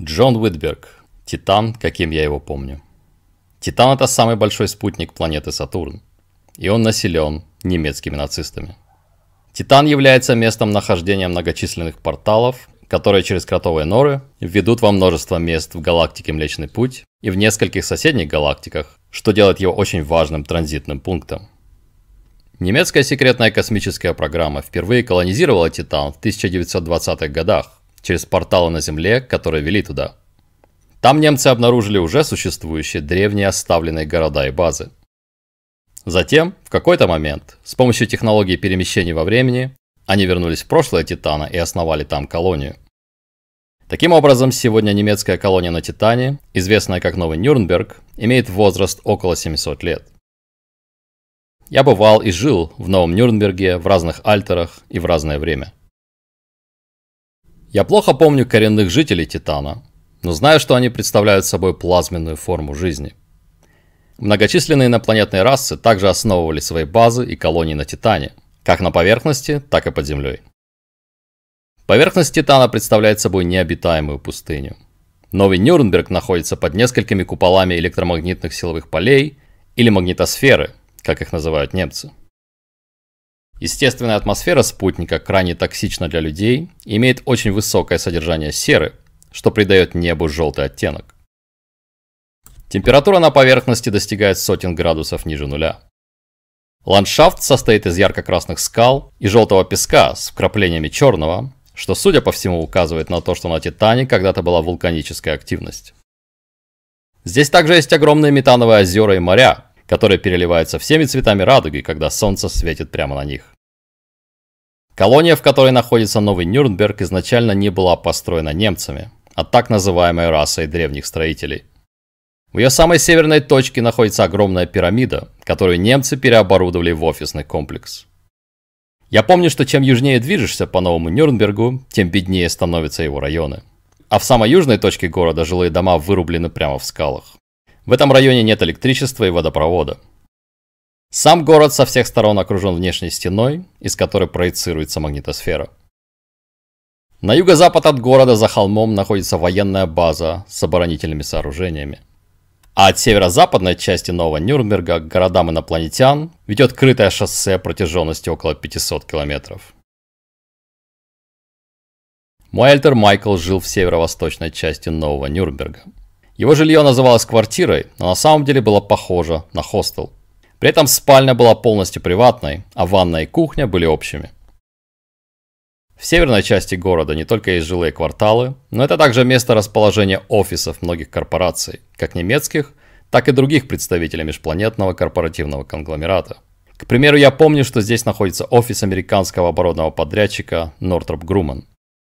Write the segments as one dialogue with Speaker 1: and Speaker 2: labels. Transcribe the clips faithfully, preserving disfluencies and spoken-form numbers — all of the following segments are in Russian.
Speaker 1: Джон Уитберг. Титан, каким я его помню. Титан — это самый большой спутник планеты Сатурн, и он населен немецкими нацистами. Титан является местом нахождения многочисленных порталов, которые через кротовые норы ведут во множество мест в галактике Млечный Путь и в нескольких соседних галактиках, что делает его очень важным транзитным пунктом. Немецкая секретная космическая программа впервые колонизировала Титан в тысяча девятьсот двадцатых годах через порталы на Земле, которые вели туда. Там немцы обнаружили уже существующие древние оставленные города и базы. Затем, в какой-то момент, с помощью технологии перемещений во времени, они вернулись в прошлое Титана и основали там колонию. Таким образом, сегодня немецкая колония на Титане, известная как Новый Нюрнберг, имеет возраст около семисот лет. Я бывал и жил в Новом Нюрнберге, в разных альтерах и в разное время. Я плохо помню коренных жителей Титана, но знаю, что они представляют собой плазменную форму жизни. Многочисленные инопланетные расы также основывали свои базы и колонии на Титане, как на поверхности, так и под землей. Поверхность Титана представляет собой необитаемую пустыню. Новый Нюрнберг находится под несколькими куполами электромагнитных силовых полей или магнитосферы, как их называют немцы. Естественная атмосфера спутника крайне токсична для людей и имеет очень высокое содержание серы, что придает небу желтый оттенок. Температура на поверхности достигает сотен градусов ниже нуля. Ландшафт состоит из ярко-красных скал и желтого песка с вкраплениями черного, что, судя по всему, указывает на то, что на Титане когда-то была вулканическая активность. Здесь также есть огромные метановые озера и моря, которые переливаются всеми цветами радуги, когда солнце светит прямо на них. Колония, в которой находится Новый Нюрнберг, изначально не была построена немцами, а так называемой расой древних строителей. В ее самой северной точке находится огромная пирамида, которую немцы переоборудовали в офисный комплекс. Я помню, что чем южнее движешься по Новому Нюрнбергу, тем беднее становятся его районы. А в самой южной точке города жилые дома вырублены прямо в скалах. В этом районе нет электричества и водопровода. Сам город со всех сторон окружен внешней стеной, из которой проецируется магнитосфера. На юго-запад от города за холмом находится военная база с оборонительными сооружениями. А от северо-западной части Нового Нюрнберга к городам инопланетян ведет крытое шоссе протяженностью около пятисот километров. Мой альтер Майкл жил в северо-восточной части Нового Нюрнберга. Его жилье называлось квартирой, но на самом деле было похоже на хостел. При этом спальня была полностью приватной, а ванная и кухня были общими. В северной части города не только есть жилые кварталы, но это также место расположения офисов многих корпораций, как немецких, так и других представителей межпланетного корпоративного конгломерата. К примеру, я помню, что здесь находится офис американского оборонного подрядчика Northrop Grumman.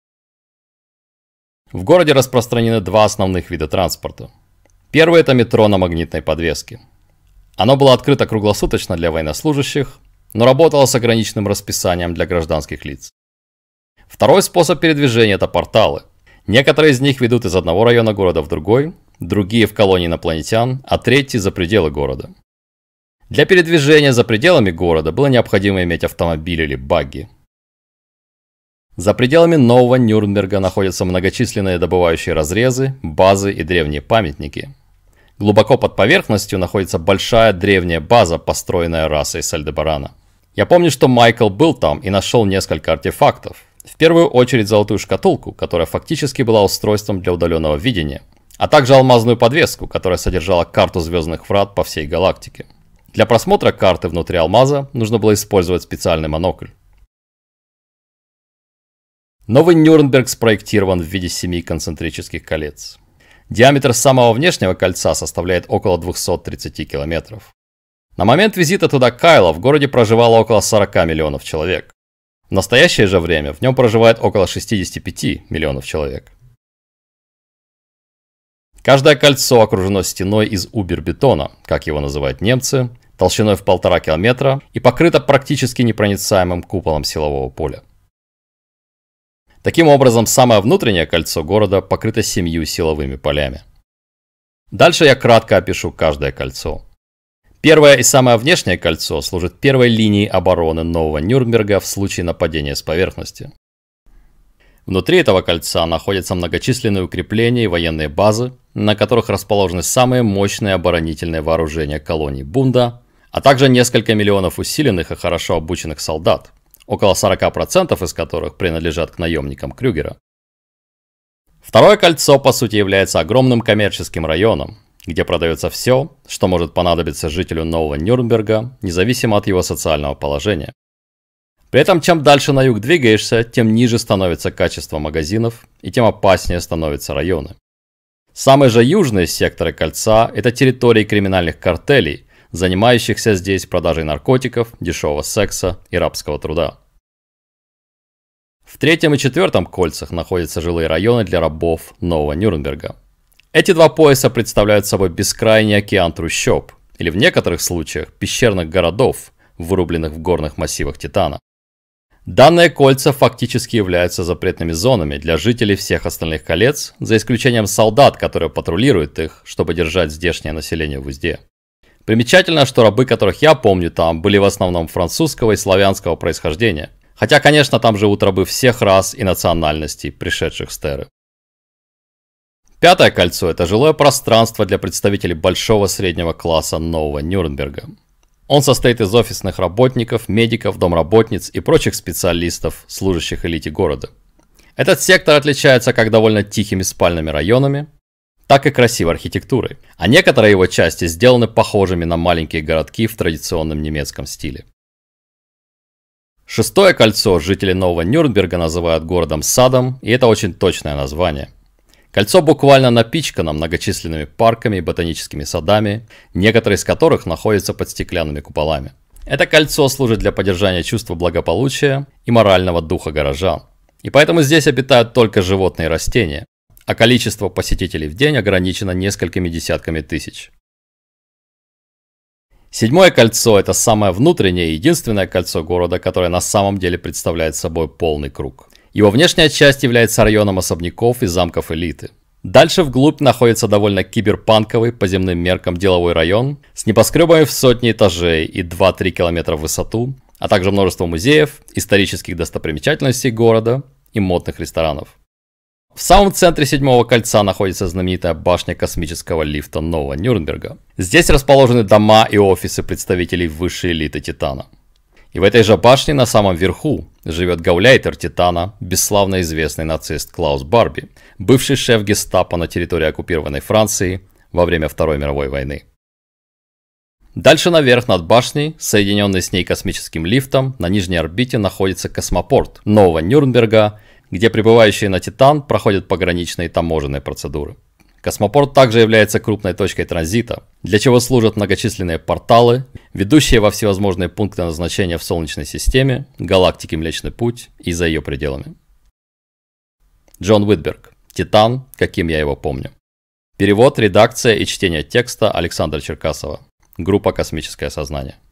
Speaker 1: В городе распространены два основных вида транспорта. Первый – это метро на магнитной подвеске. Оно было открыто круглосуточно для военнослужащих, но работало с ограниченным расписанием для гражданских лиц. Второй способ передвижения – это порталы. Некоторые из них ведут из одного района города в другой, другие в колонии инопланетян, а третьи за пределы города. Для передвижения за пределами города было необходимо иметь автомобиль или багги. За пределами Нового Нюрнберга находятся многочисленные добывающие разрезы, базы и древние памятники. Глубоко под поверхностью находится большая древняя база, построенная расой с Альдебарана. Я помню, что Майкл был там и нашел несколько артефактов. В первую очередь золотую шкатулку, которая фактически была устройством для удаленного видения, а также алмазную подвеску, которая содержала карту звездных врат по всей галактике. Для просмотра карты внутри алмаза нужно было использовать специальный монокль. Новый Нюрнберг спроектирован в виде семи концентрических колец. Диаметр самого внешнего кольца составляет около двухсот тридцати километров. На момент визита туда Кайла в городе проживало около сорока миллионов человек. В настоящее же время в нем проживает около шестидесяти пяти миллионов человек. Каждое кольцо окружено стеной из убер-бетона, как его называют немцы, толщиной в полтора километра и покрыто практически непроницаемым куполом силового поля. Таким образом, самое внутреннее кольцо города покрыто семью силовыми полями. Дальше я кратко опишу каждое кольцо. Первое и самое внешнее кольцо служит первой линией обороны Нового Нюрнберга в случае нападения с поверхности. Внутри этого кольца находятся многочисленные укрепления и военные базы, на которых расположены самые мощные оборонительные вооружения колоний Бунда, а также несколько миллионов усиленных и хорошо обученных солдат, около сорок процентов из которых принадлежат к наемникам Крюгера. Второе кольцо, по сути, является огромным коммерческим районом, где продается все, что может понадобиться жителю Нового Нюрнберга, независимо от его социального положения. При этом, чем дальше на юг двигаешься, тем ниже становится качество магазинов и тем опаснее становятся районы. Самые же южные секторы кольца – это территории криминальных картелей, занимающихся здесь продажей наркотиков, дешевого секса и рабского труда. В третьем и четвертом кольцах находятся жилые районы для рабов Нового Нюрнберга. Эти два пояса представляют собой бескрайний океан трущоб, или в некоторых случаях пещерных городов, вырубленных в горных массивах Титана. Данные кольца фактически являются запретными зонами для жителей всех остальных колец, за исключением солдат, которые патрулируют их, чтобы держать здешнее население в узде. Примечательно, что рабы, которых я помню там, были в основном французского и славянского происхождения. Хотя, конечно, там живут рабы всех рас и национальностей, пришедших с Терры. Пятое кольцо – это жилое пространство для представителей большого среднего класса Нового Нюрнберга. Он состоит из офисных работников, медиков, домработниц и прочих специалистов, служащих элите города. Этот сектор отличается как довольно тихими спальными районами, так и красивой архитектурой, а некоторые его части сделаны похожими на маленькие городки в традиционном немецком стиле. Шестое кольцо жители Нового Нюрнберга называют городом-садом, и это очень точное название. Кольцо буквально напичкано многочисленными парками и ботаническими садами, некоторые из которых находятся под стеклянными куполами. Это кольцо служит для поддержания чувства благополучия и морального духа горожан. И поэтому здесь обитают только животные и растения, а количество посетителей в день ограничено несколькими десятками тысяч. Седьмое кольцо – это самое внутреннее и единственное кольцо города, которое на самом деле представляет собой полный круг. Его внешняя часть является районом особняков и замков элиты. Дальше вглубь находится довольно киберпанковый по земным меркам деловой район с небоскребами в сотни этажей и два-три километра в высоту, а также множество музеев, исторических достопримечательностей города и модных ресторанов. В самом центре седьмого кольца находится знаменитая башня космического лифта Нового Нюрнберга. Здесь расположены дома и офисы представителей высшей элиты Титана. И в этой же башне на самом верху живет гауляйтер Титана, бесславно известный нацист Клаус Барби, бывший шеф гестапо на территории оккупированной Франции во время Второй мировой войны. Дальше наверх над башней, соединенный с ней космическим лифтом, на нижней орбите находится космопорт Нового Нюрнберга, где прибывающие на Титан проходят пограничные таможенные процедуры. Космопорт также является крупной точкой транзита, для чего служат многочисленные порталы, ведущие во всевозможные пункты назначения в Солнечной системе, галактике Млечный Путь и за ее пределами. Джон Уитберг. Титан, каким я его помню. Перевод, редакция и чтение текста Александра Черкасова. Группа «Космическое сознание».